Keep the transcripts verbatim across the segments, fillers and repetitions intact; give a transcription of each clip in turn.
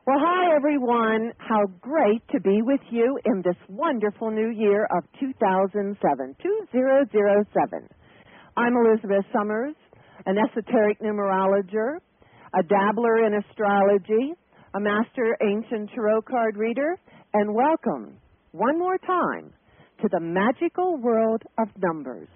Well, hi, everyone. How great to be with you in this wonderful new year of two thousand seven, two thousand seven. I'm Elizabeth Summers, an esoteric numerologer, a dabbler in astrology, a master ancient tarot card reader, and welcome one more time to the magical world of numbers.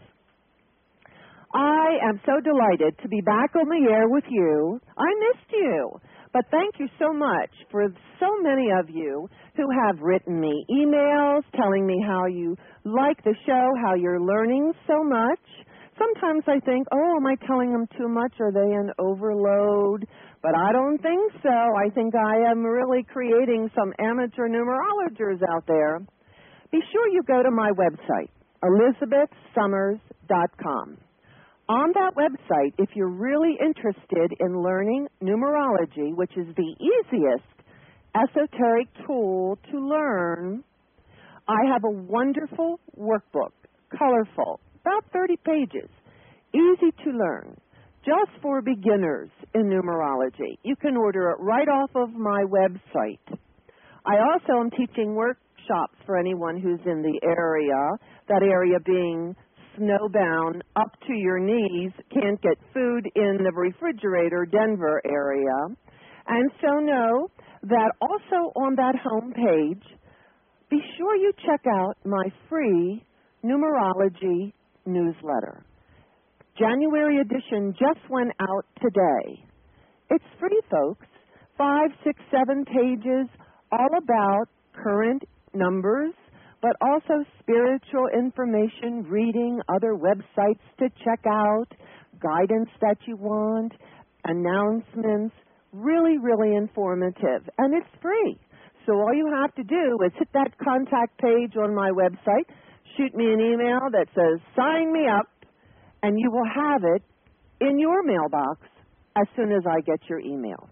I am so delighted to be back on the air with you. I missed you. But thank you so much for so many of you who have written me emails telling me how you like the show, how you're learning so much. Sometimes I think, oh, am I telling them too much? Are they in overload? But I don't think so. I think I am really creating some amateur numerologers out there. Be sure you go to my website, elizabeth summers dot com. On that website, if you're really interested in learning numerology, which is the easiest esoteric tool to learn, I have a wonderful workbook, colorful, about thirty pages, easy to learn, just for beginners in numerology. You can order it right off of my website. I also am teaching workshops for anyone who's in the area, that area being snowbound, up to your knees, can't get food in the refrigerator, Denver area. And so know that also on that home page, be sure you check out my free numerology newsletter. January edition just went out today. It's free, folks. Five, six, seven pages, all about current numbers, but also spiritual information, reading, other websites to check out, guidance that you want, announcements, really, really informative. And it's free. So all you have to do is hit that contact page on my website, shoot me an email that says, sign me up, and you will have it in your mailbox as soon as I get your email.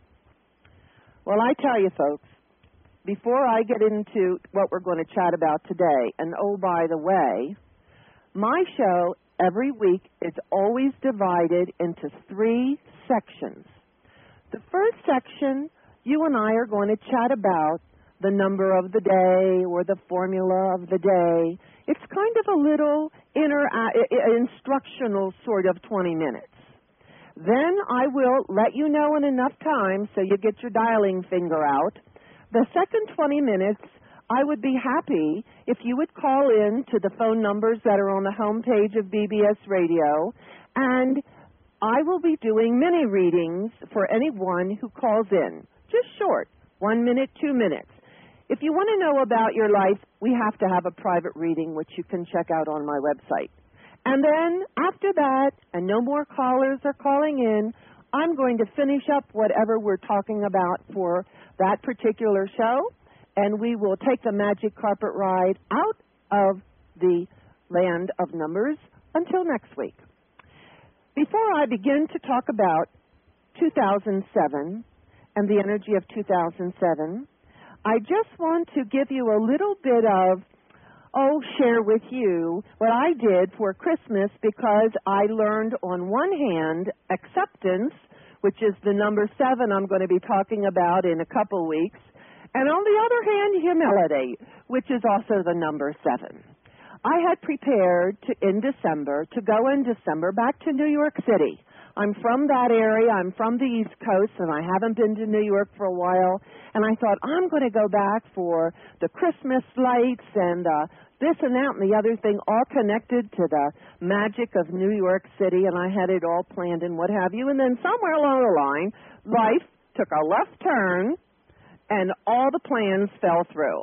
Well, I tell you, folks, before I get into what we're going to chat about today, and oh, by the way, my show every week is always divided into three sections. The first section, you and I are going to chat about the number of the day or the formula of the day. It's kind of a little inner, uh, instructional sort of twenty minutes. Then I will let you know in enough time so you get your dialing finger out. The second twenty minutes, I would be happy if you would call in to the phone numbers that are on the homepage of B B S Radio, and I will be doing mini readings for anyone who calls in. Just short, one minute, two minutes. If you want to know about your life, we have to have a private reading, which you can check out on my website. And then after that, and no more callers are calling in, I'm going to finish up whatever we're talking about for that particular show, and we will take the magic carpet ride out of the land of numbers until next week. Before I begin to talk about two thousand seven and the energy of two thousand seven, I just want to give you a little bit of, oh, share with you what I did for Christmas, because I learned on one hand acceptance, which is the number seven I'm going to be talking about in a couple weeks, and on the other hand, humility, which is also the number seven. I had prepared to, in December, to go in December back to New York City. I'm from that area. I'm from the East Coast, and I haven't been to New York for a while. And I thought, I'm going to go back for the Christmas lights and uh, this and that and the other thing, all connected to the magic of New York City, and I had it all planned and what have you. And then somewhere along the line, life took a left turn, and all the plans fell through.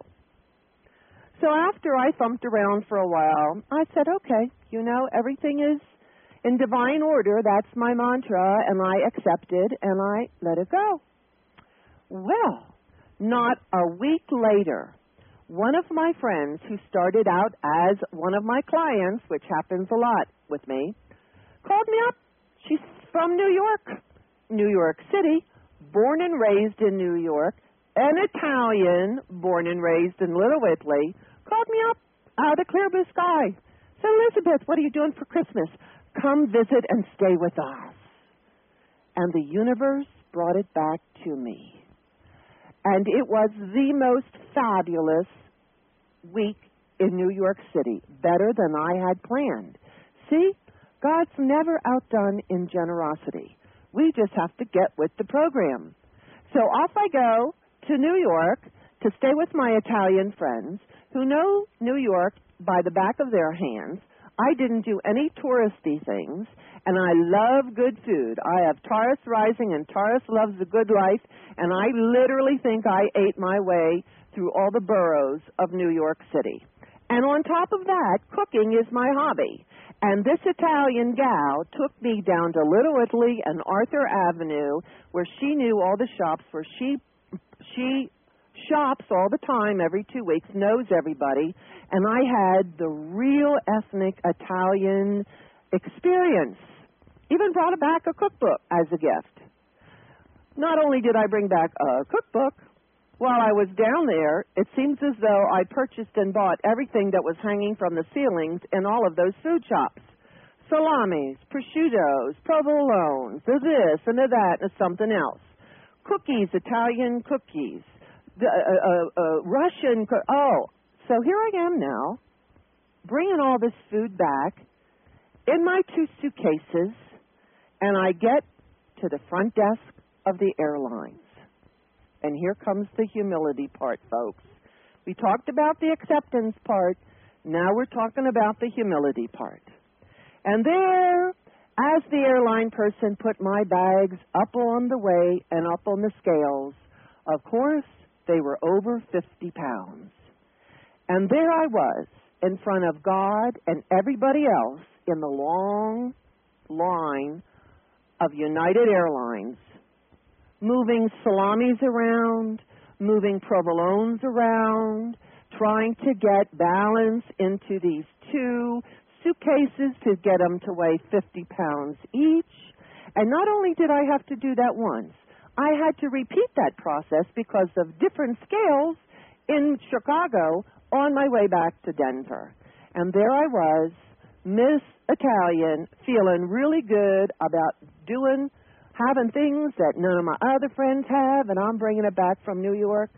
So after I thumped around for a while, I said, okay, you know, everything is in divine order. That's my mantra, and I accepted, and I let it go. Well, not a week later, one of my friends who started out as one of my clients, which happens a lot with me, called me up. She's from New York, New York City, born and raised in New York, an Italian, born and raised in Little Italy, called me up out of the clear blue sky. Said, Elizabeth, what are you doing for Christmas? Come visit and stay with us. And the universe brought it back to me. And it was the most fabulous week in New York City, better than I had planned. See, God's never outdone in generosity. We just have to get with the program. So off I go to New York to stay with my Italian friends who know New York by the back of their hands. I didn't do any touristy things, and I love good food. I have Taurus rising, and Taurus loves the good life, and I literally think I ate my way through all the boroughs of New York City. And on top of that, cooking is my hobby. And this Italian gal took me down to Little Italy and Arthur Avenue, where she knew all the shops, where she she shops all the time, every two weeks, knows everybody, and I had the real ethnic Italian experience. Even brought back a cookbook as a gift. Not only did I bring back a cookbook, while I was down there, it seems as though I purchased and bought everything that was hanging from the ceilings in all of those food shops. Salamis, prosciuttos, provolones, the this and the that and something else. Cookies, Italian cookies. The, uh, uh, uh, Russian, oh, so here I am now, bringing all this food back in my two suitcases, and I get to the front desk of the airlines. And here comes the humility part, folks. We talked about the acceptance part, now we're talking about the humility part. And there, as the airline person put my bags up on the way and up on the scales, of course, they were over fifty pounds. And there I was, in front of God and everybody else in the long line of United Airlines, moving salamis around, moving provolones around, trying to get balance into these two suitcases to get them to weigh fifty pounds each. And not only did I have to do that once, I had to repeat that process because of different scales in Chicago on my way back to Denver. And there I was, Miss Italian, feeling really good about doing, having things that none of my other friends have, and I'm bringing it back from New York.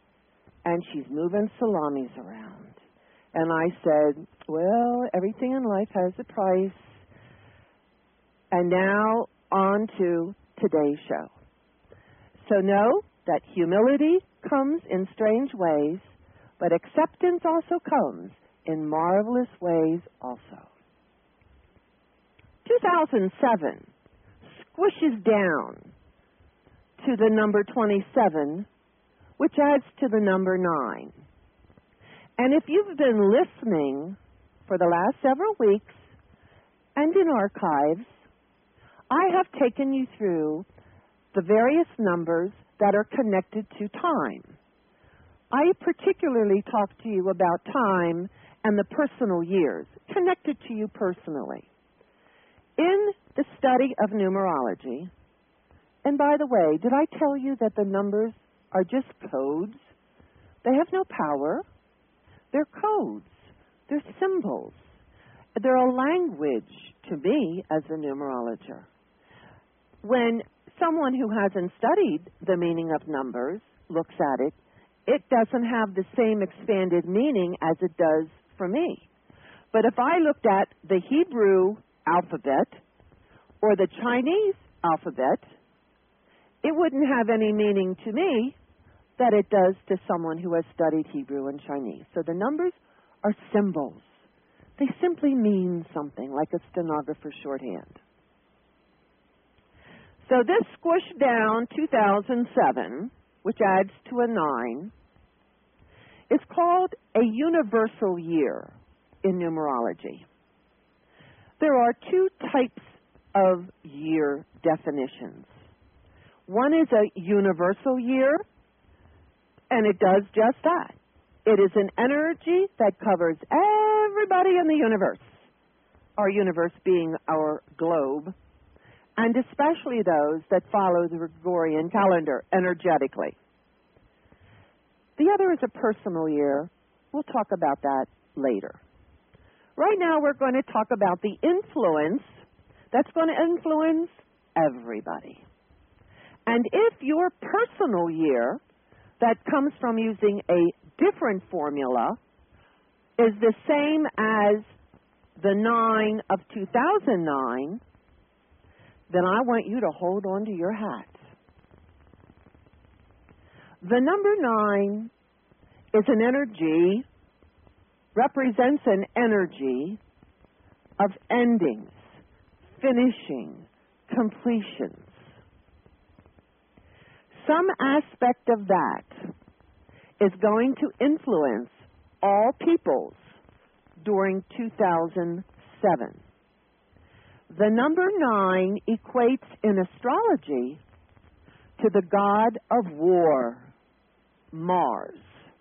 And she's moving salamis around. And I said, well, everything in life has a price. And now on to today's show. So know that humility comes in strange ways, but acceptance also comes in marvelous ways also. two thousand seven squishes down to the number twenty-seven, which adds to the number nine. And if you've been listening for the last several weeks and in archives, I have taken you through the various numbers that are connected to time. I particularly talked to you about time and the personal years, connected to you personally. In the study of numerology, and by the way, did I tell you that the numbers are just codes? They have no power. They're codes. They're symbols. They're a language to me as a numerologist. When someone who hasn't studied the meaning of numbers looks at it, it doesn't have the same expanded meaning as it does for me. But if I looked at the Hebrew alphabet or the Chinese alphabet, it wouldn't have any meaning to me that it does to someone who has studied Hebrew and Chinese. So the numbers are symbols. They simply mean something, like a stenographer's shorthand. So this squished down two thousand seven, which adds to a nine, is called a universal year in numerology. There are two types of year definitions. One is a universal year, and it does just that. It is an energy that covers everybody in the universe, our universe being our globe, and especially those that follow the Gregorian calendar energetically. The other is a personal year. We'll talk about that later. Right now we're going to talk about the influence that's going to influence everybody. And if your personal year that comes from using a different formula is the same as the nine of two thousand nine, then I want you to hold on to your hats. The number nine is an energy, represents an energy of endings, finishing, completions. Some aspect of that is going to influence all peoples during two thousand seven. The number nine equates in astrology to the god of war, Mars.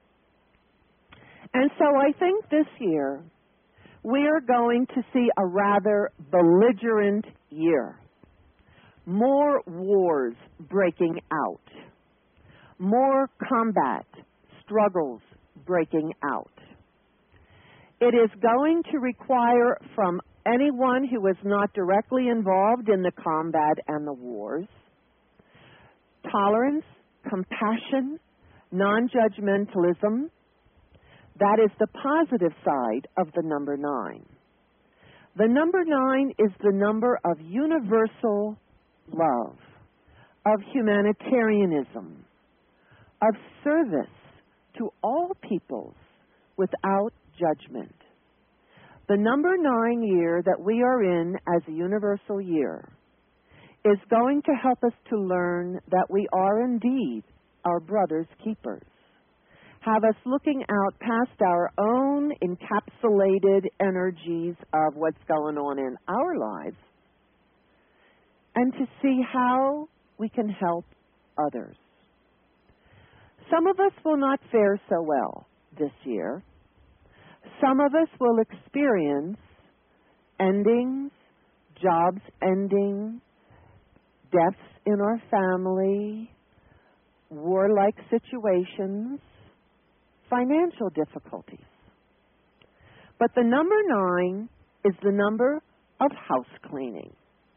And so I think this year we are going to see a rather belligerent year. More wars breaking out. More combat, struggles breaking out. It is going to require from anyone who is not directly involved in the combat and the wars tolerance, compassion, non-judgmentalism. That is the positive side of the number nine. The number nine is the number of universal love, of humanitarianism, of service to all peoples without judgment. The number nine year that we are in as a universal year is going to help us to learn that we are indeed our brother's keepers. Have us looking out past our own encapsulated energies of what's going on in our lives and to see how we can help others. Some of us will not fare so well this year. Some of us will experience endings, jobs ending, deaths in our family, warlike situations, financial difficulties. But the number nine is the number of house cleaning.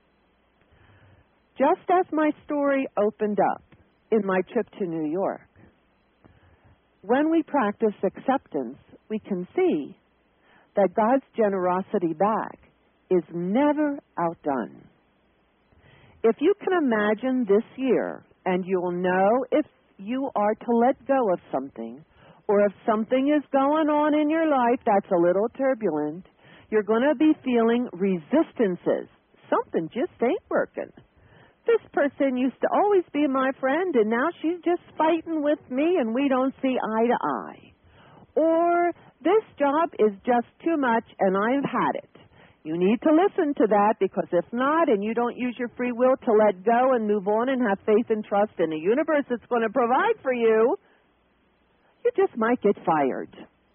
Just as my story opened up in my trip to New York, when we practice acceptance, we can see that God's generosity back is never outdone. If you can imagine this year, and you'll know if you are to let go of something, or if something is going on in your life that's a little turbulent, you're going to be feeling resistances. Something just ain't working. This person used to always be my friend, and now she's just fighting with me, and we don't see eye to eye. Or this job is just too much, and I've had it. You need to listen to that, because if not, and you don't use your free will to let go and move on and have faith and trust in the universe that's going to provide for you, you just might get fired.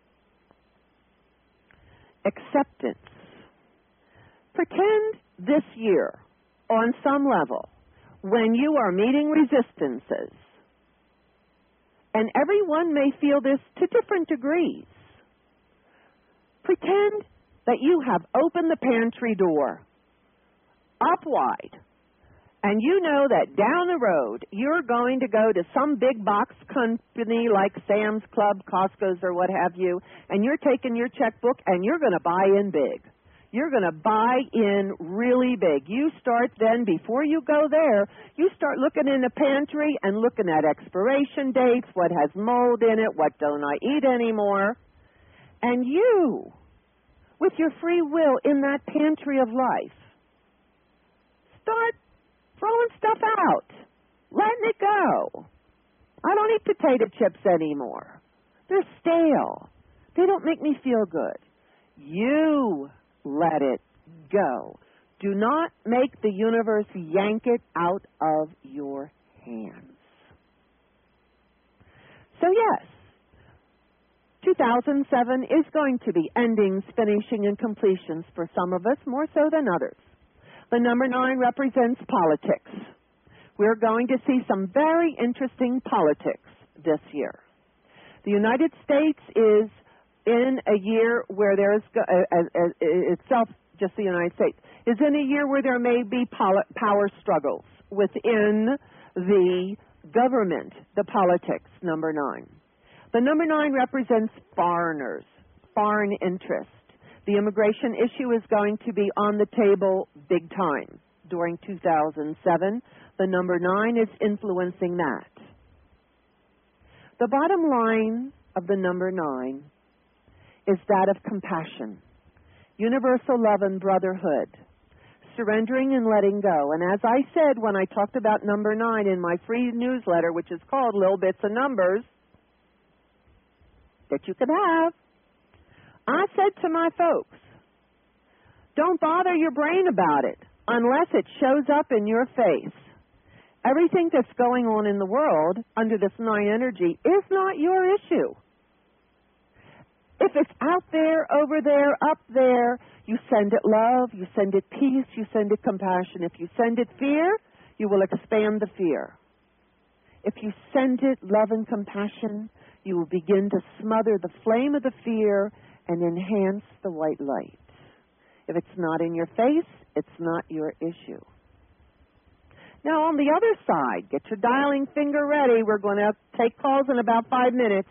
Acceptance. Pretend this year, on some level, when you are meeting resistances, and everyone may feel this to different degrees, pretend that you have opened the pantry door up wide, and you know that down the road you're going to go to some big box company like Sam's Club, Costco's, or what have you, and you're taking your checkbook and you're going to buy in big. You're going to buy in really big. You start then, before you go there, you start looking in the pantry and looking at expiration dates, what has mold in it, what don't I eat anymore. And you, with your free will in that pantry of life, start throwing stuff out, letting it go. I don't eat potato chips anymore. They're stale. They don't make me feel good. You let it go. Do not make the universe yank it out of your hands. So yes, two thousand seven is going to be endings, finishing, and completions for some of us, more so than others. The number nine represents politics. We're going to see some very interesting politics this year. The United States is in a year where there's, uh, uh, uh, itself, just the United States, is in a year where there may be power struggles within the government, the politics, number nine. The number nine represents foreigners, foreign interest. The immigration issue is going to be on the table big time during two thousand seven. The number nine is influencing that. The bottom line of the number nine is that of compassion, universal love and brotherhood, surrendering and letting go. And as I said when I talked about number nine in my free newsletter, which is called Little Bits of Numbers, that you can have, I said to my folks, don't bother your brain about it unless it shows up in your face. Everything that's going on in the world under this nine energy is not your issue. If it's out there, over there, up there, you send it love, you send it peace, you send it compassion. If you send it fear, you will expand the fear. If you send it love and compassion, you will begin to smother the flame of the fear and enhance the white light. If it's not in your face, it's not your issue. Now, on the other side, get your dialing finger ready. We're going to take calls in about five minutes.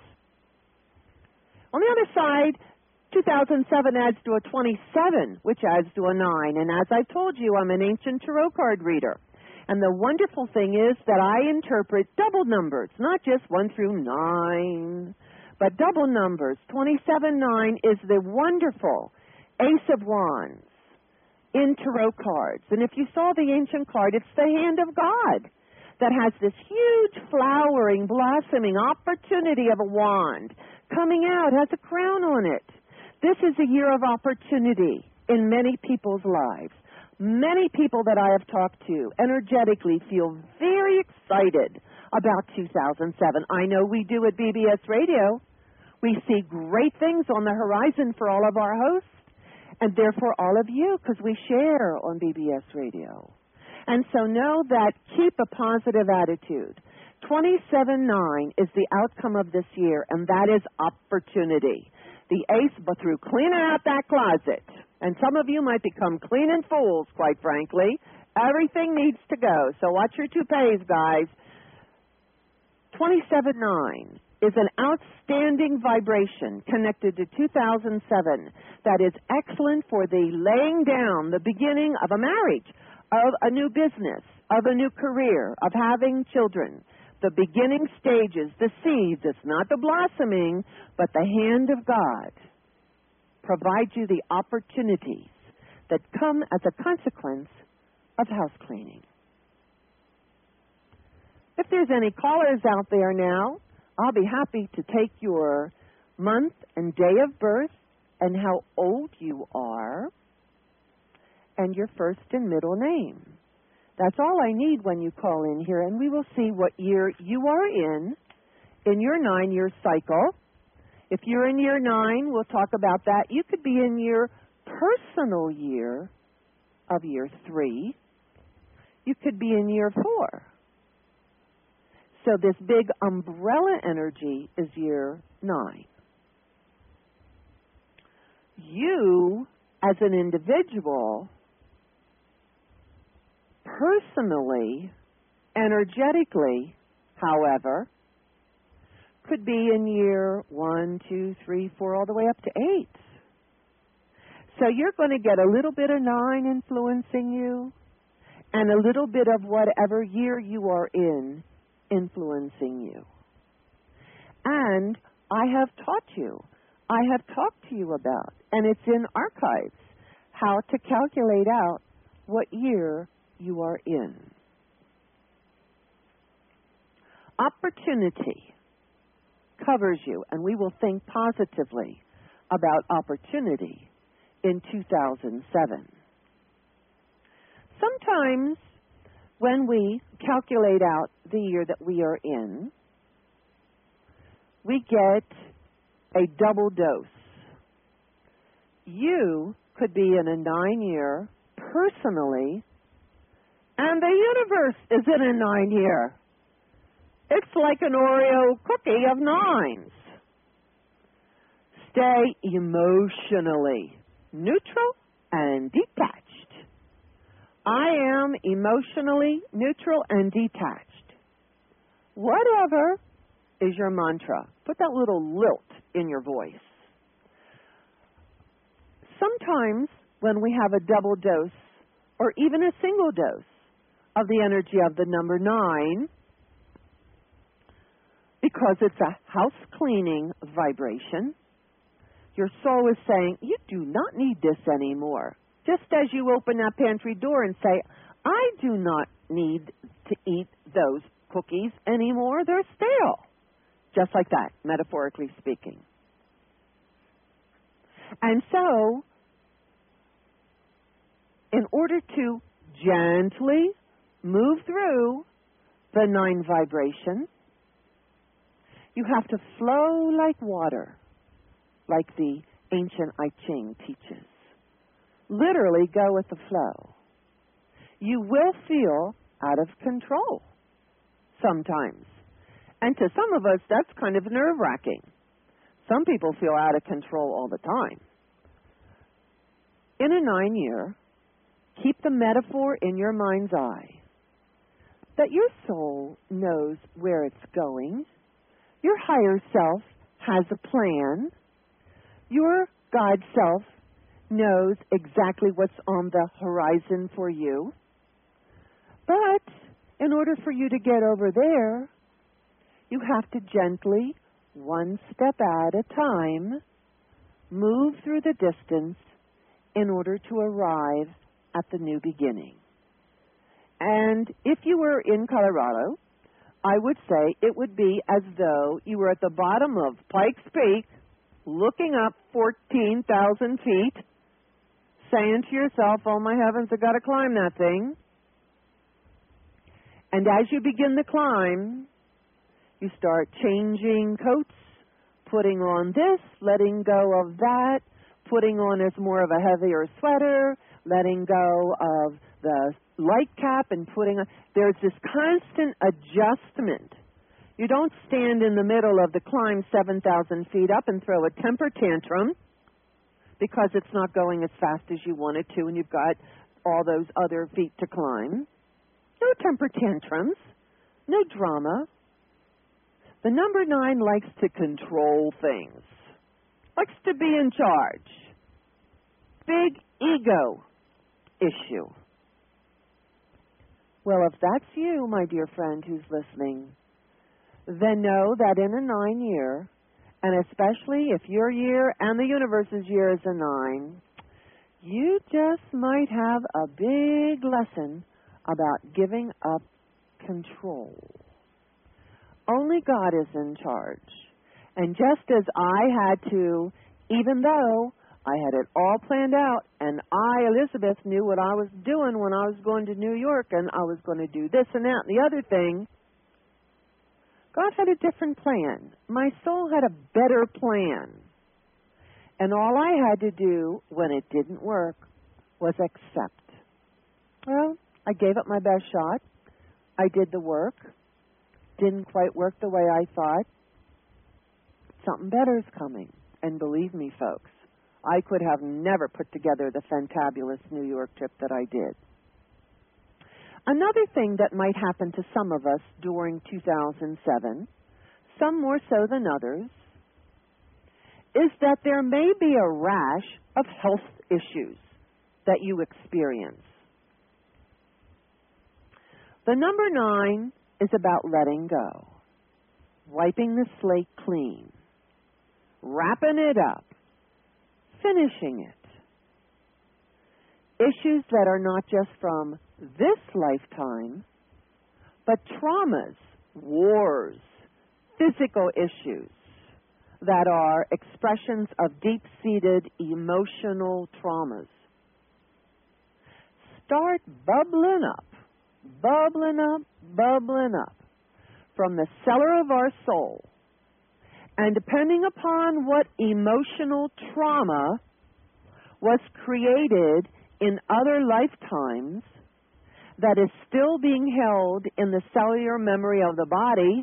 On the other side, two thousand seven adds to a twenty-seven, which adds to a nine. And as I told you, I'm an ancient tarot card reader. And the wonderful thing is that I interpret double numbers, not just one through nine, but double numbers. twenty-seven nine is the wonderful Ace of Wands in tarot cards. And if you saw the ancient card, it's the hand of God that has this huge flowering, blossoming opportunity of a wand coming out, has a crown on it. This is a year of opportunity in many people's lives. Many people that I have talked to energetically feel very excited about two thousand seven. I know we do at B B S Radio. We see great things on the horizon for all of our hosts, and therefore all of you, because we share on B B S Radio. And so know that keep a positive attitude. twenty-seven nine is the outcome of this year, and that is opportunity. The ace, but through cleaning out that closet, and some of you might become cleaning fools, quite frankly. Everything needs to go, so watch your toupees, guys. twenty-seven nine is an outstanding vibration connected to two thousand seven that is excellent for the laying down, the beginning of a marriage, of a new business, of a new career, of having children. The beginning stages, the seeds, it's not the blossoming, but the hand of God provides you the opportunities that come as a consequence of house cleaning. If there's any callers out there now, I'll be happy to take your month and day of birth and how old you are and your first and middle name. That's all I need when you call in here, and we will see what year you are in, in your nine-year cycle. If you're in year nine, we'll talk about that. You could be in your personal year of year three. You could be in year four. So this big umbrella energy is year nine. You, as an individual, personally, energetically, however, could be in year one, two, three, four, all the way up to eight. So you're going to get a little bit of nine influencing you and a little bit of whatever year you are in influencing you. And I have taught you, I have talked to you about, and it's in archives, how to calculate out what year you are in. Opportunity covers you, and we will think positively about opportunity in two thousand seven. Sometimes when we calculate out the year that we are in, we get a double dose. You could be in a nine-year personally, and the universe is in a nine-year. It's like an Oreo cookie of nines. Stay emotionally neutral and detached. I am emotionally neutral and detached. Whatever is your mantra. Put that little lilt in your voice. Sometimes when we have a double dose or even a single dose of the energy of the number nine, because it's a house cleaning vibration, your soul is saying, you do not need this anymore. Just as you open that pantry door and say, I do not need to eat those cookies anymore. They're stale. Just like that, metaphorically speaking. And so, in order to gently move through the nine vibration, you have to flow like water, like the ancient I Ching teaches. Literally go with the flow. You will feel out of control sometimes. And to some of us, that's kind of nerve-wracking. Some people feel out of control all the time. In a nine-year, keep the metaphor in your mind's eye that your soul knows where it's going. Your higher self has a plan. Your God self knows exactly what's on the horizon for you. But in order for you to get over there, you have to gently, one step at a time, move through the distance in order to arrive at the new beginning. And if you were in Colorado, I would say it would be as though you were at the bottom of Pikes Peak, looking up fourteen thousand feet, saying to yourself, oh my heavens, I've got to climb that thing. And as you begin the climb, you start changing coats, putting on this, letting go of that, putting on as more of a heavier sweater, letting go of the light cap and putting on. There's this constant adjustment. You don't stand in the middle of the climb seven thousand feet up and throw a temper tantrum because it's not going as fast as you want it to and you've got all those other feet to climb. No temper tantrums. No drama. The number nine likes to control things. Likes to be in charge. Big ego issue. Well, if that's you, my dear friend who's listening, then know that in a nine year, and especially if your year and the universe's year is a nine, you just might have a big lesson about giving up control. Only God is in charge. And just as I had to, even though I had it all planned out, and I, Elizabeth, knew what I was doing when I was going to New York, and I was going to do this and that and the other thing, God had a different plan. My soul had a better plan. And all I had to do when it didn't work was accept. Well, I gave it my best shot. I did the work. Didn't quite work the way I thought. Something better is coming. And believe me, folks, I could have never put together the fantabulous New York trip that I did. Another thing that might happen to some of us during two thousand seven, some more so than others, is that there may be a rash of health issues that you experience. The number nine is about letting go, wiping the slate clean, wrapping it up, finishing it. Issues that are not just from this lifetime, but traumas, wars, physical issues that are expressions of deep-seated emotional traumas. Start bubbling up, bubbling up, bubbling up from the cellar of our soul. And depending upon what emotional trauma was created in other lifetimes that is still being held in the cellular memory of the body,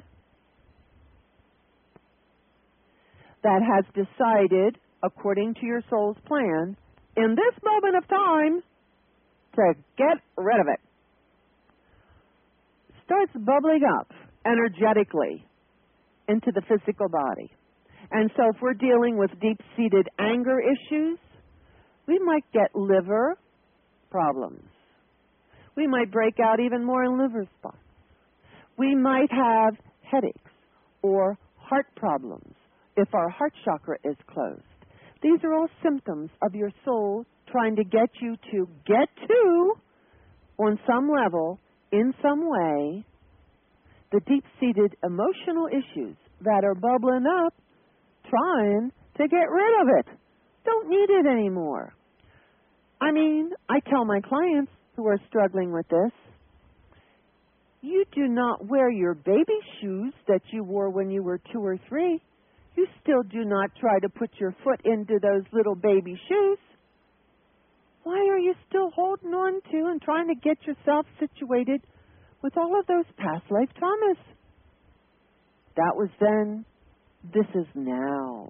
that has decided, according to your soul's plan, in this moment of time, to get rid of it. Starts bubbling up energetically into the physical body. And so if we're dealing with deep-seated anger issues, we might get liver problems. We might break out even more in liver spots. We might have headaches or heart problems if our heart chakra is closed. These are all symptoms of your soul trying to get you to get to, on some level, in some way, the deep-seated emotional issues that are bubbling up, trying to get rid of it. Don't need it anymore. I mean, I tell my clients who are struggling with this, you do not wear your baby shoes that you wore when you were two or three. You still do not try to put your foot into those little baby shoes. Why are you still holding on to and trying to get yourself situated with all of those past life traumas? That was then. This is now.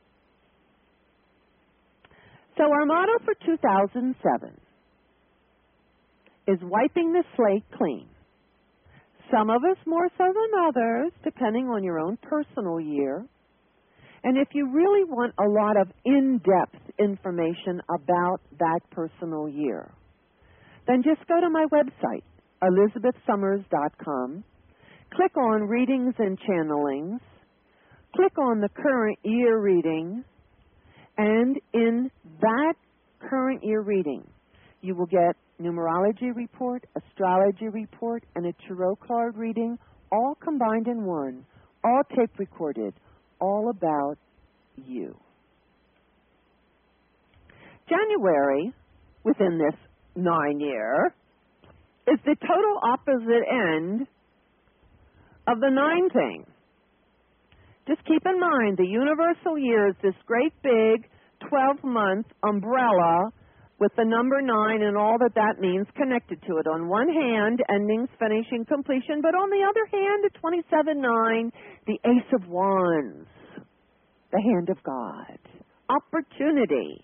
So our motto for two thousand seven is wiping the slate clean. Some of us more so than others, depending on your own personal year. And if you really want a lot of in-depth information about that personal year, then just go to my website, elizabeth summers dot com, click on Readings and Channelings, click on the current year reading, and in that current year reading, you will get numerology report, astrology report, and a tarot card reading, all combined in one, all tape recorded, all about you. January, within this nine year, is the total opposite end of the nine thing. Just keep in mind, the universal year is this great big twelve-month umbrella with the number nine and all that that means connected to it. On one hand, endings, finishing, completion, but on the other hand, at twenty-seven nine, the Ace of Wands, the hand of God, opportunity.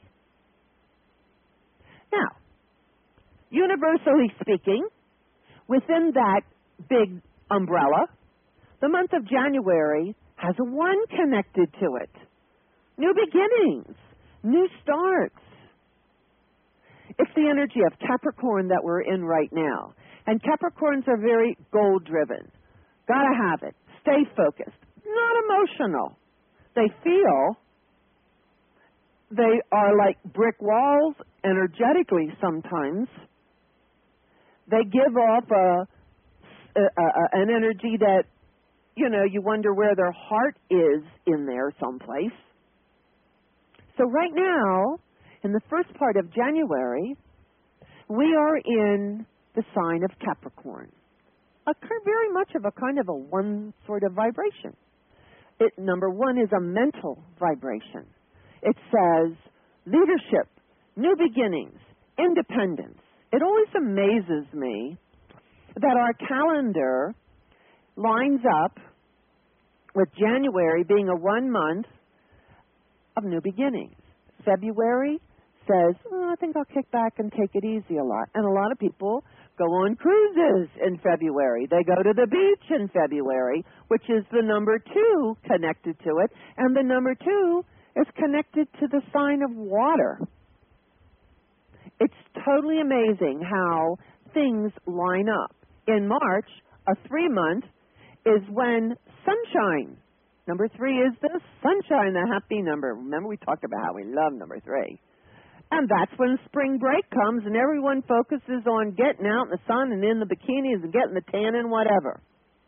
Now, universally speaking, within that big umbrella, the month of January has a one connected to it. New beginnings, new starts. It's the energy of Capricorn that we're in right now. And Capricorns are very goal-driven. Gotta have it. Stay focused. Not emotional. They feel they are like brick walls energetically sometimes. They give off a, a, a, an energy that, you know, you wonder where their heart is in there someplace. So right now, in the first part of January, we are in the sign of Capricorn. A very much of a kind of a one sort of vibration. It, number one, is a mental vibration. It says leadership, new beginnings, independence. It always amazes me that our calendar lines up with January being a one month of new beginnings. February says, oh, I think I'll kick back and take it easy a lot. And a lot of people go on cruises in February. They go to the beach in February, which is the number two connected to it. And the number two is connected to the sign of water. It's totally amazing how things line up. In March, a three-month is when sunshine. Number three is the sunshine, the happy number. Remember, we talked about how we love number three. And that's when spring break comes and everyone focuses on getting out in the sun and in the bikinis and getting the tan and whatever.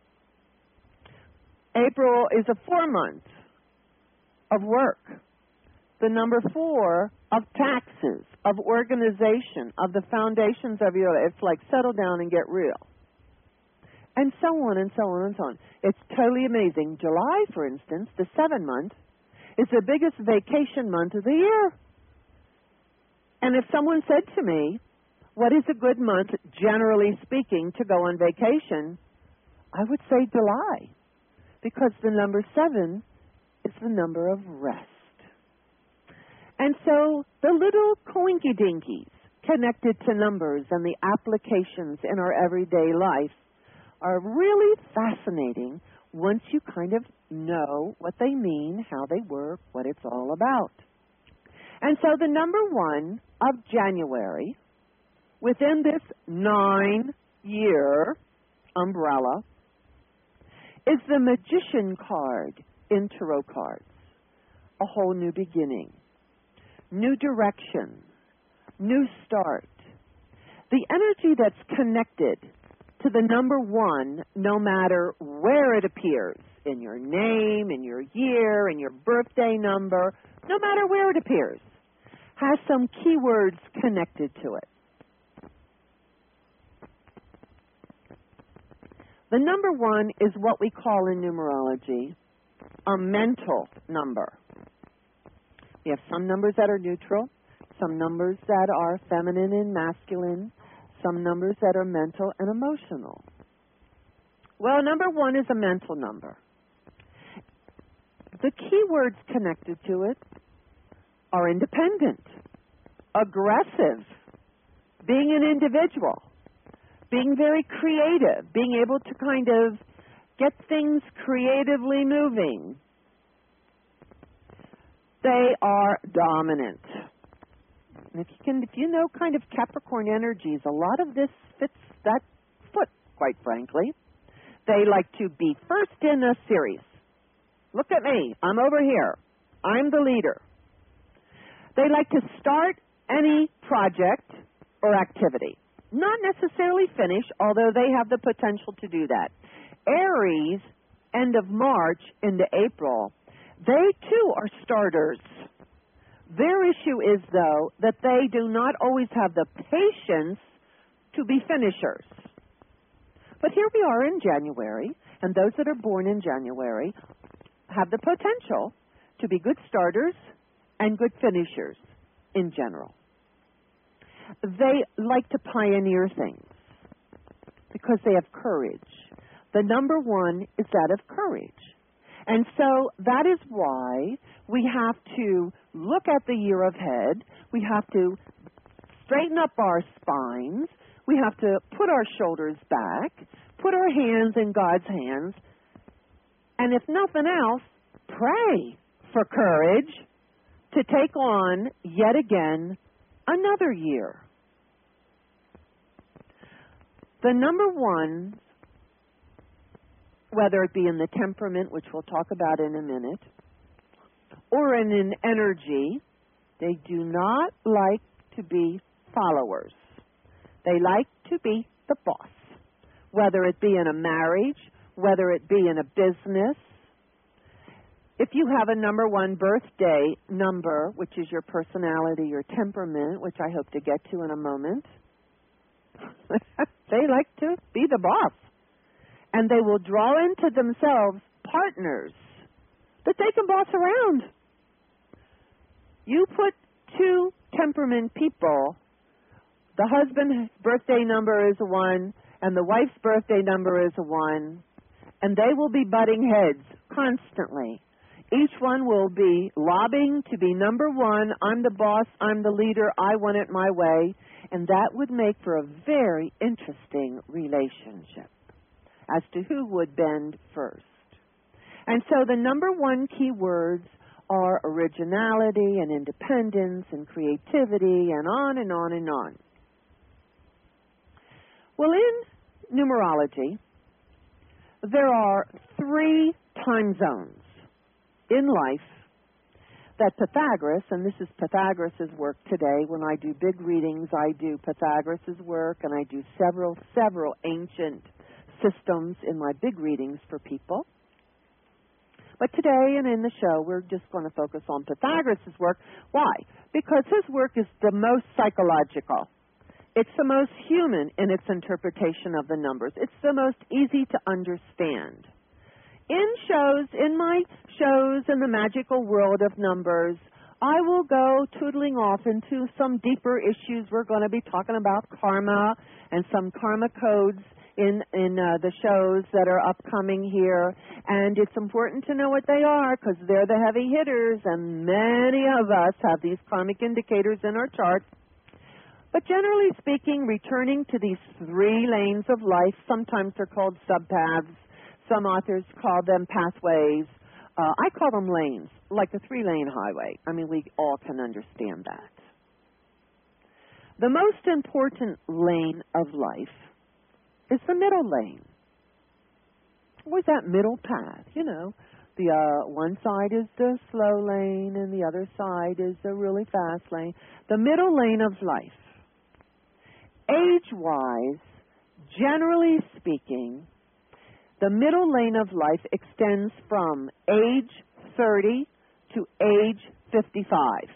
April is a four-month of work. The number four of taxes, of organization, of the foundations of your life. It's like settle down and get real. And so on and so on and so on. It's totally amazing. July, for instance, the seven month, is the biggest vacation month of the year. And if someone said to me, what is a good month, generally speaking, to go on vacation, I would say July. Because the number seven is the number of rest. And so the little coinky-dinkies connected to numbers and the applications in our everyday life are really fascinating once you kind of know what they mean, how they work, what it's all about. And so the number one of January, within this nine-year umbrella, is the Magician card in Tarot cards. A whole new beginning, new direction, new start. The energy that's connected to the number one, no matter where it appears, in your name, in your year, in your birthday number, no matter where it appears, has some keywords connected to it. The number one is what we call in numerology a mental number. We have some numbers that are neutral, some numbers that are feminine and masculine, some numbers that are mental and emotional. Well, number one is a mental number. The key words connected to it are independent, aggressive, being an individual, being very creative, being able to kind of get things creatively moving. They are dominant. And if you can, if you know kind of Capricorn energies, a lot of this fits that foot, quite frankly. They like to be first in a series. Look at me. I'm over here. I'm the leader. They like to start any project or activity. Not necessarily finish, although they have the potential to do that. Aries, end of March into April, they too are starters. Their issue is, though, that they do not always have the patience to be finishers. But here we are in January, and those that are born in January have the potential to be good starters and good finishers in general. They like to pioneer things because they have courage. The number one is that of courage. And so that is why we have to look at the year ahead. We have to straighten up our spines. We have to put our shoulders back, put our hands in God's hands, and if nothing else, pray for courage to take on yet again another year. The number one, whether it be in the temperament, which we'll talk about in a minute, or in an energy, they do not like to be followers. They like to be the boss, whether it be in a marriage, whether it be in a business. If you have a number one birthday number, which is your personality, your temperament, which I hope to get to in a moment, they like to be the boss. And they will draw into themselves partners that they can boss around. You put two temperament people, the husband's birthday number is a one, and the wife's birthday number is a one, and they will be butting heads constantly. Each one will be lobbying to be number one. I'm the boss, I'm the leader, I want it my way. And that would make for a very interesting relationship as to who would bend first. And so the number one key words are originality and independence and creativity and on and on and on. Well, in numerology, there are three time zones in life that Pythagoras, and this is Pythagoras' work today. When I do big readings, I do Pythagoras' work, and I do several, several ancient systems in my big readings for people. But today and in the show, we're just going to focus on Pythagoras' work. Why? Because his work is the most psychological. It's the most human in its interpretation of the numbers. It's the most easy to understand. In shows, in my shows in the magical world of numbers, I will go tootling off into some deeper issues. We're going to be talking about karma and some karma codes in, in uh, the shows that are upcoming here. And it's important to know what they are because they're the heavy hitters, and many of us have these karmic indicators in our charts. But generally speaking, returning to these three lanes of life, sometimes they're called subpaths, some authors call them pathways. Uh, I call them lanes, like the three-lane highway. I mean, we all can understand that. The most important lane of life is the middle lane. Always that middle path, you know. The uh, one side is the slow lane and the other side is the really fast lane. The middle lane of life. Age-wise, generally speaking, the middle lane of life extends from age thirty to age fifty-five.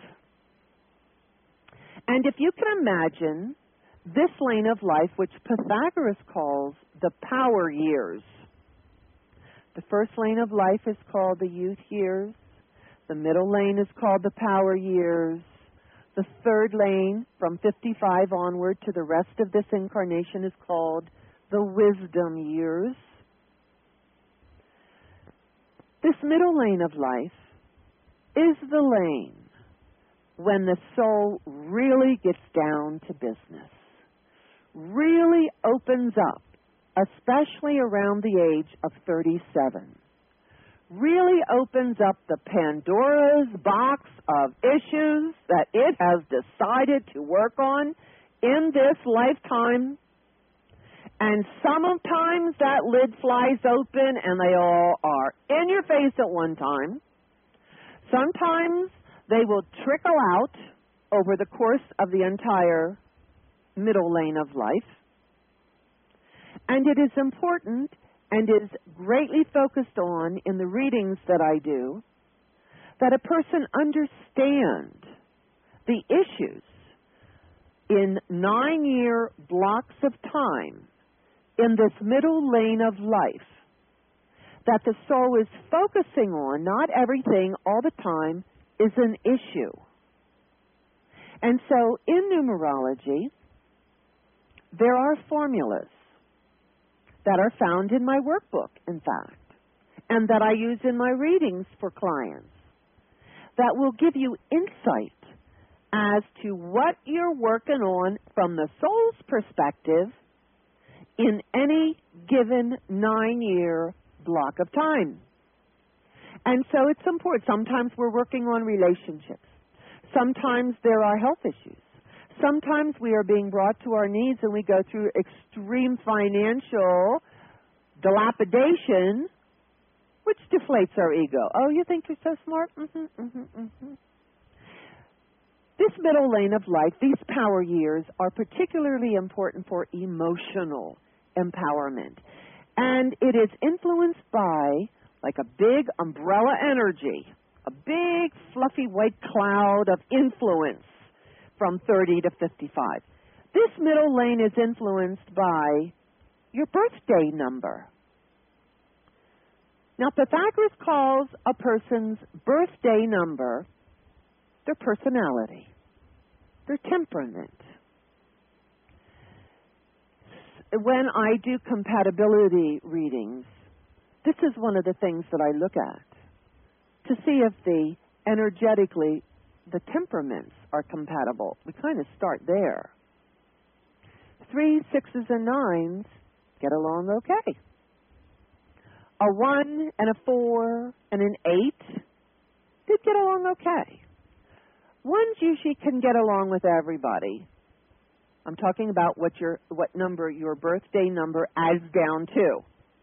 And if you can imagine this lane of life, which Pythagoras calls the power years. The first lane of life is called the youth years. The middle lane is called the power years. The third lane, from fifty-five onward to the rest of this incarnation, is called the wisdom years. This middle lane of life is the lane when the soul really gets down to business, really opens up, especially around the age of thirty-seven. Really opens up the Pandora's box of issues that it has decided to work on in this lifetime. And sometimes that lid flies open and they all are in your face at one time. Sometimes they will trickle out over the course of the entire middle lane of life. And it is important and is greatly focused on in the readings that I do, that a person understand the issues in nine-year blocks of time in this middle lane of life, that the soul is focusing on. Not everything all the time is an issue. And so in numerology, there are formulas that are found in my workbook, in fact, and that I use in my readings for clients, that will give you insight as to what you're working on from the soul's perspective in any given nine-year block of time. And so it's important. Sometimes we're working on relationships. Sometimes there are health issues. Sometimes we are being brought to our knees and we go through extreme financial dilapidation, which deflates our ego. Oh, you think you're so smart? Mm-hmm, mm-hmm, mm-hmm. This middle lane of life, these power years, are particularly important for emotional empowerment. And it is influenced by, like a big umbrella energy, a big fluffy white cloud of influence from thirty to fifty-five. This middle lane is influenced by your birthday number. Now, Pythagoras calls a person's birthday number their personality, their temperament. When I do compatibility readings, this is one of the things that I look at to see if the energetically the temperaments are compatible. We kind of start there. Three, sixes, and nines get along okay. A one and a four and an eight did get along okay. Ones usually can get along with everybody. I'm talking about what your what number your birthday number adds down to.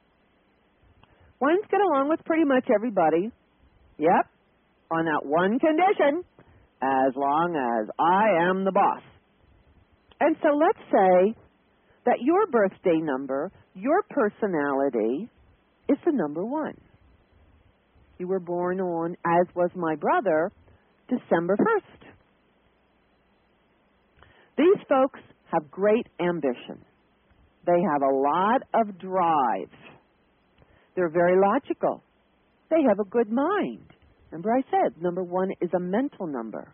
Ones get along with pretty much everybody. Yep, on that one condition, as long as I am the boss. And so let's say that your birthday number, your personality, is the number one. You were born on, as was my brother, December first. These folks have great ambition. They have a lot of drive. They're very logical. They have a good mind. Remember I said, number one is a mental number.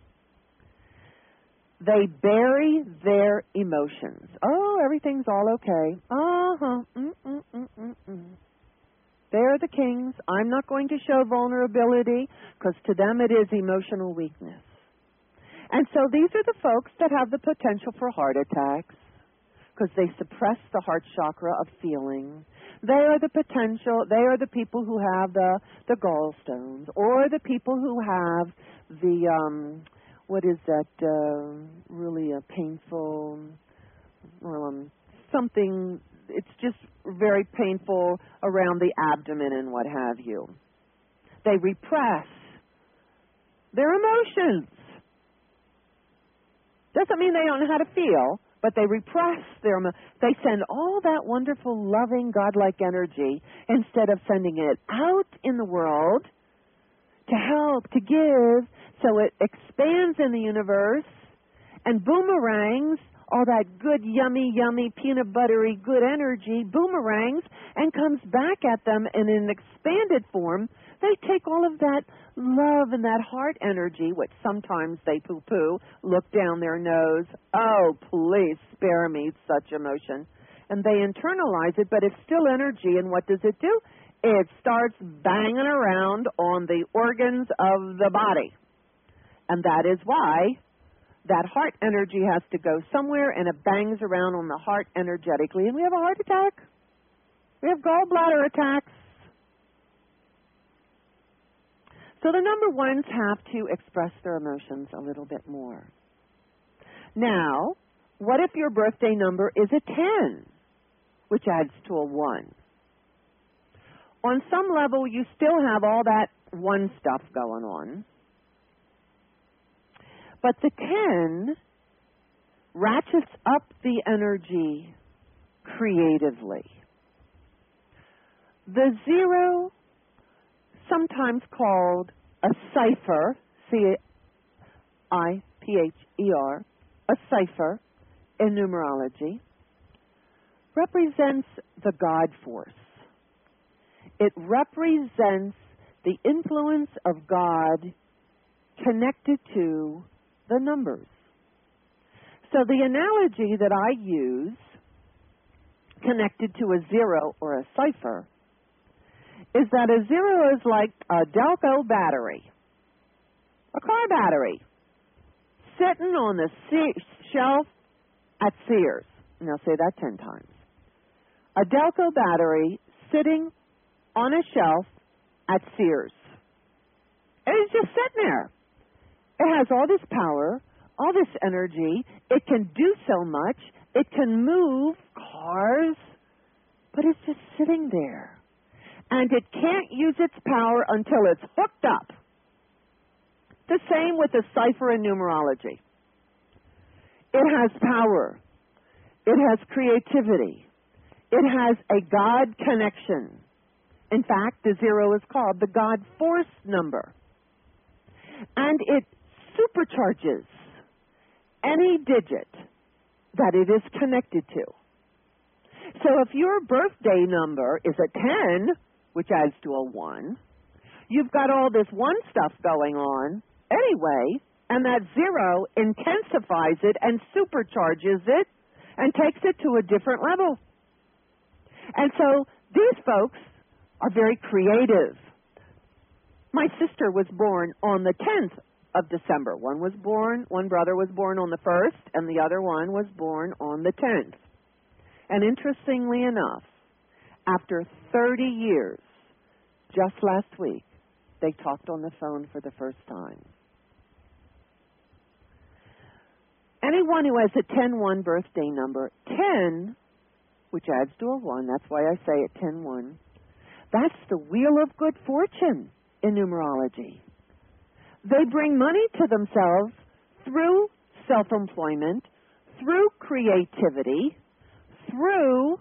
They bury their emotions. Oh, everything's all okay. Uh-huh. Mm-mm-mm-mm-mm. They're the kings. I'm not going to show vulnerability because to them it is emotional weakness. And so these are the folks that have the potential for heart attacks because they suppress the heart chakra of feeling. They are the potential, they are the people who have the, the gallstones, or the people who have the, um, what is that, uh, really a painful, um, something, it's just very painful around the abdomen and what have you. They repress their emotions. Doesn't mean they don't know how to feel, but they repress their emotions. They send all that wonderful, loving, godlike energy instead of sending it out in the world to help, to give, so it expands in the universe and boomerangs all that good, yummy, yummy, peanut buttery, good energy, boomerangs and comes back at them in an expanded form. They take all of that love and that heart energy, which sometimes they poo-poo, look down their nose, oh, please spare me such emotion. And they internalize it, but it's still energy, and what does it do? It starts banging around on the organs of the body. And that is why that heart energy has to go somewhere, and it bangs around on the heart energetically, and we have a heart attack. We have gallbladder attacks. So the number ones have to express their emotions a little bit more. Now, what if your birthday number is a ten, which adds to a one? On some level, you still have all that one stuff going on. But the ten ratchets up the energy creatively. The zero, sometimes called a cipher, C I P H E R, a cipher in numerology, represents the God force. It represents the influence of God connected to the numbers. So the analogy that I use, connected to a zero or a cipher, is that a zero is like a Delco battery, a car battery, sitting on the se- shelf at Sears. And I'll say that ten times. A Delco battery sitting on a shelf at Sears. And it's just sitting there. It has all this power, all this energy. It can do so much. It can move cars, but it's just sitting there. And it can't use its power until it's hooked up. The same with the cipher in numerology. It has power. It has creativity. It has a God connection. In fact, the zero is called the God force number. And it supercharges any digit that it is connected to. So if your birthday number is a ten, which adds to a one, you've got all this one stuff going on anyway, and that zero intensifies it and supercharges it and takes it to a different level. And so these folks are very creative. My sister was born on the tenth of December. One was born, one brother was born on the first, and the other one was born on the tenth. And interestingly enough, after thirty years, just last week, they talked on the phone for the first time. Anyone who has a ten one birthday number, ten, which adds to a one, that's why I say it ten one, that's the wheel of good fortune in numerology. They bring money to themselves through self-employment, through creativity, through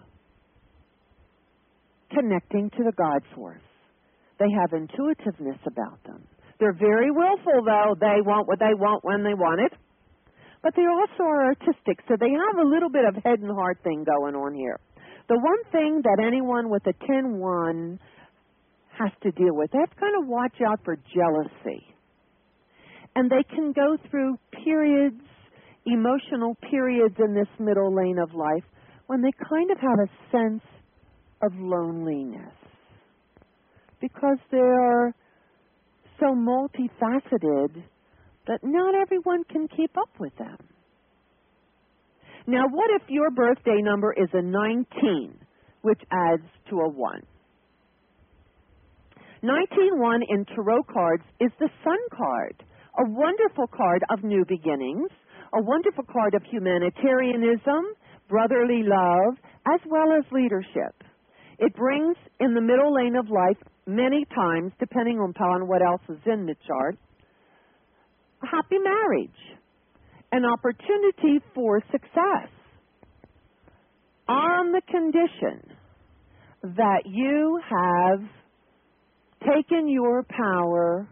connecting to the God force. They have intuitiveness about them. They're very willful, though. They want what they want when they want it. But they also are artistic, so they have a little bit of head and heart thing going on here. The one thing that anyone with a ten one has to deal with, they have to kind of watch out for jealousy. And they can go through periods, emotional periods in this middle lane of life when they kind of have a sense of loneliness because they're so multifaceted, that not everyone can keep up with them. Now, what if your birthday number is a nineteen, which adds to a one? nineteen one in Tarot cards is the Sun card, a wonderful card of new beginnings, a wonderful card of humanitarianism, brotherly love, as well as leadership. It brings in the middle lane of life many times, depending upon what else is in the chart, a happy marriage, an opportunity for success, on the condition that you have taken your power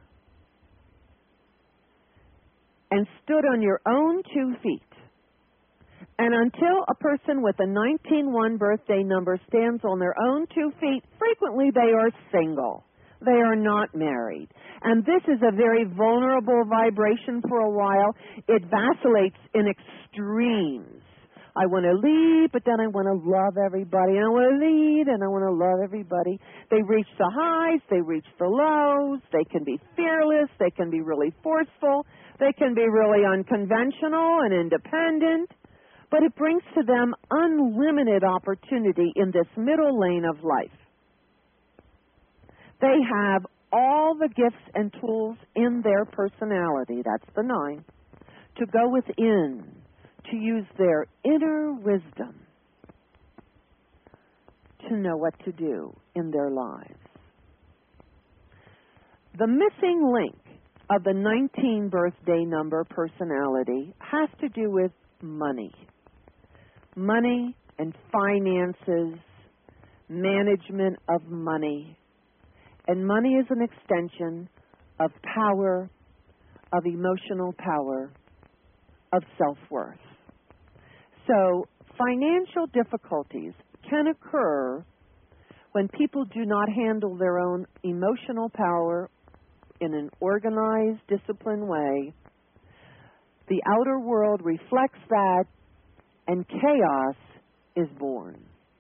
and stood on your own two feet. And until a person with a nineteen one birthday number stands on their own two feet, frequently they are single. They are not married. And this is a very vulnerable vibration for a while. It vacillates in extremes. I want to lead, but then I want to love everybody. I want to lead, and I want to love everybody. They reach the highs. They reach the lows. They can be fearless. They can be really forceful. They can be really unconventional and independent. But it brings to them unlimited opportunity in this middle lane of life. They have all the gifts and tools in their personality, that's the nine, to go within, to use their inner wisdom to know what to do in their lives. The missing link of the nineteen birthday number personality has to do with money. Money and finances, management of money. And money is an extension of power, of emotional power, of self-worth. So financial difficulties can occur when people do not handle their own emotional power in an organized, disciplined way. The outer world reflects that, and chaos is born.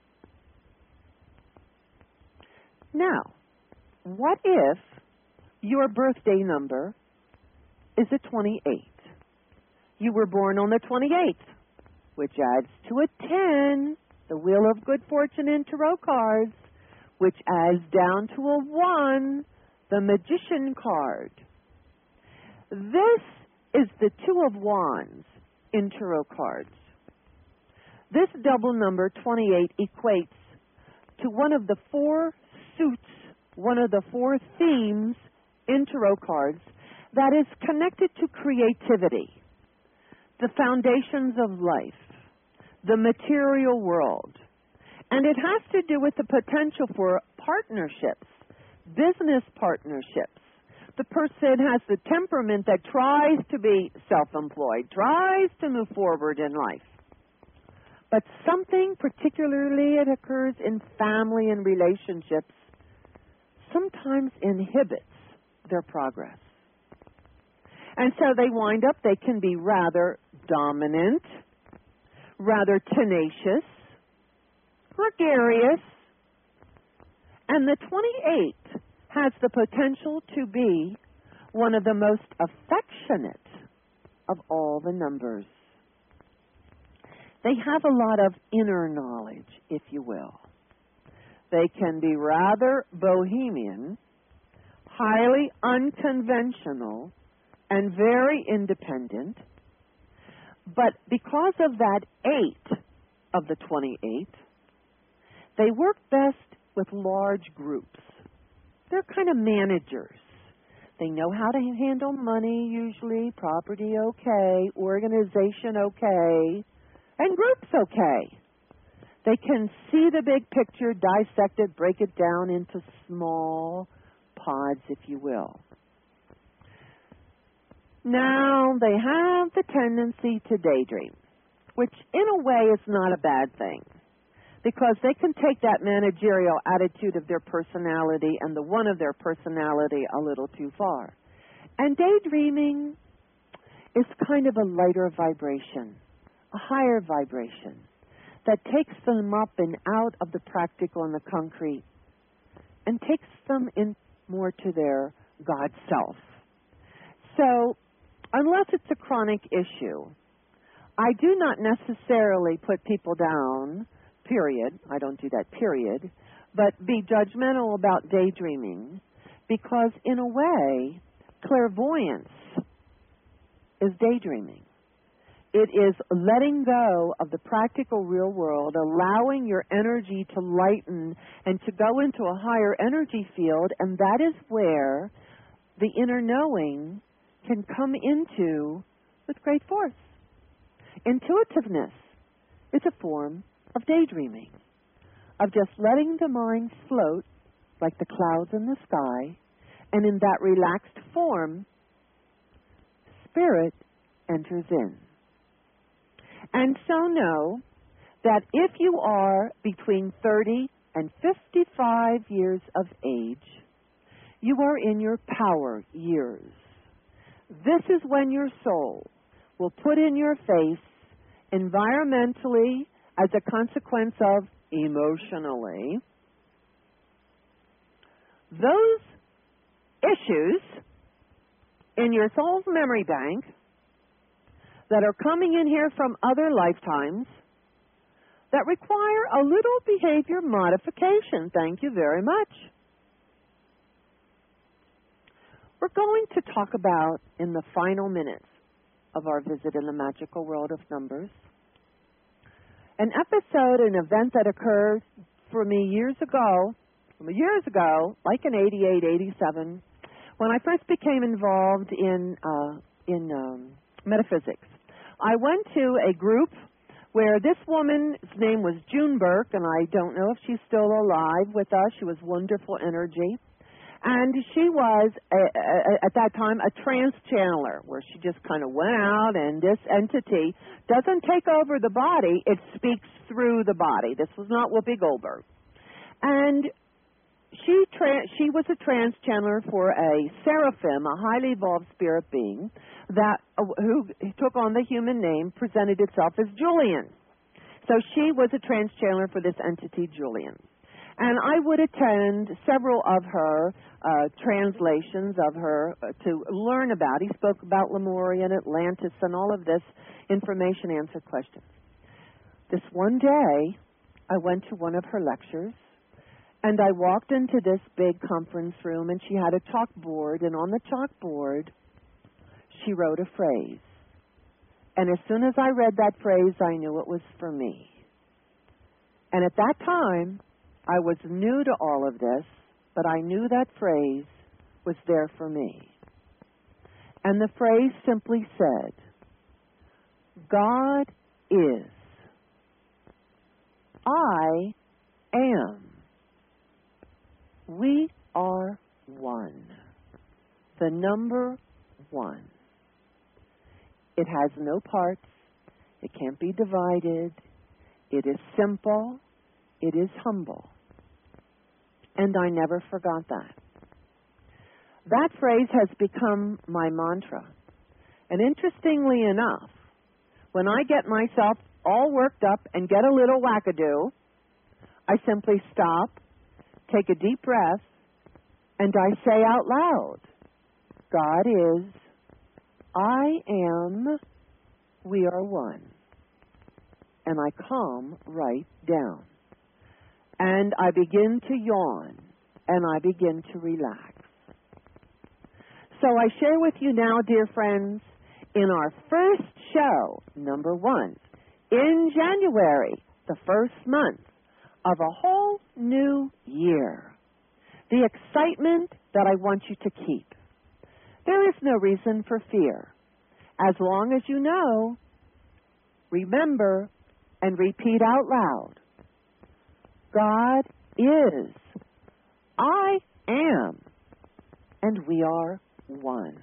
Now, what if your birthday number is a twenty-eight? You were born on the twenty-eighth, which adds to a ten, the Wheel of Good Fortune in Tarot cards, which adds down to a one, the Magician card. This is the Two of Wands in Tarot cards. This double number, twenty-eight, equates to one of the four suits, one of the four themes in Tarot cards that is connected to creativity, the foundations of life, the material world. And it has to do with the potential for partnerships, business partnerships. The person has the temperament that tries to be self-employed, tries to move forward in life. But something, particularly it occurs in family and relationships, sometimes inhibits their progress. And so they wind up, they can be rather dominant, rather tenacious, gregarious, and the twenty-eight has the potential to be one of the most affectionate of all the numbers. They have a lot of inner knowledge, if you will. They can be rather bohemian, highly unconventional, and very independent. But because of that eight of the twenty-eight, they work best with large groups. They're kind of managers. They know how to handle money, usually, property okay, organization okay, and groups okay. They can see the big picture, dissect it, break it down into small pods, if you will. Now, they have the tendency to daydream, which in a way is not a bad thing, because they can take that managerial attitude of their personality and the one of their personality a little too far. And daydreaming is kind of a lighter vibration, a higher vibration that takes them up and out of the practical and the concrete and takes them in more to their God self. So unless it's a chronic issue. I do not necessarily put people down, period. I don't do that, period. But be judgmental about daydreaming, because in a way, clairvoyance is daydreaming. It is letting go of the practical real world, allowing your energy to lighten and to go into a higher energy field, and that is where the inner knowing can come into with great force. Intuitiveness is a form of daydreaming, of just letting the mind float like the clouds in the sky, and in that relaxed form, spirit enters in. And so know that if you are between thirty and fifty-five years of age, you are in your power years. This is when your soul will put in your face environmentally, as a consequence of emotionally, those issues in your soul's memory bank that are coming in here from other lifetimes that require a little behavior modification. Thank you very much. We're going to talk about, in the final minutes of our visit in the magical world of numbers, an episode, an event that occurred for me years ago, years ago, like in eighty-eight, eighty-seven, when I first became involved in uh, in um, metaphysics. I went to a group where this woman's name was June Burke, and I don't know if she's still alive with us. She was wonderful energy. And she was, a, a, at that time, a trance channeler, where she just kind of went out, and this entity doesn't take over the body, it speaks through the body. This was not Whoopi Goldberg. And she tra- she was a trance channeler for a seraphim, a highly evolved spirit being, that uh, who took on the human name, presented itself as Julian. So she was a trance channeler for this entity, Julian. And I would attend several of her uh, translations of her uh, to learn about. He spoke about Lemuria and Atlantis and all of this information, answered questions. This one day, I went to one of her lectures, and I walked into this big conference room, and she had a chalkboard, and on the chalkboard, she wrote a phrase. And as soon as I read that phrase, I knew it was for me. And at that time, I was new to all of this, but I knew that phrase was there for me. And the phrase simply said, God is. I am. We are one. The number one. It has no parts. It can't be divided. It is simple. It is humble. And I never forgot that. That phrase has become my mantra. And interestingly enough, when I get myself all worked up and get a little wackadoo, I simply stop, take a deep breath, and I say out loud, God is, I am, we are one. And I calm right down. And I begin to yawn, and I begin to relax. So I share with you now, dear friends, in our first show, number one, in January, the first month of a whole new year, the excitement that I want you to keep. There is no reason for fear. As long as you know, remember, and repeat out loud, God is, I am, and we are one.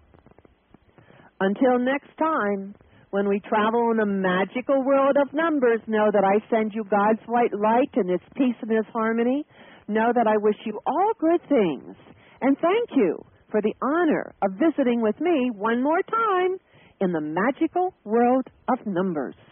Until next time, when we travel in the magical world of numbers, know that I send you God's white light and His peace and His harmony. Know that I wish you all good things. And thank you for the honor of visiting with me one more time in the magical world of numbers.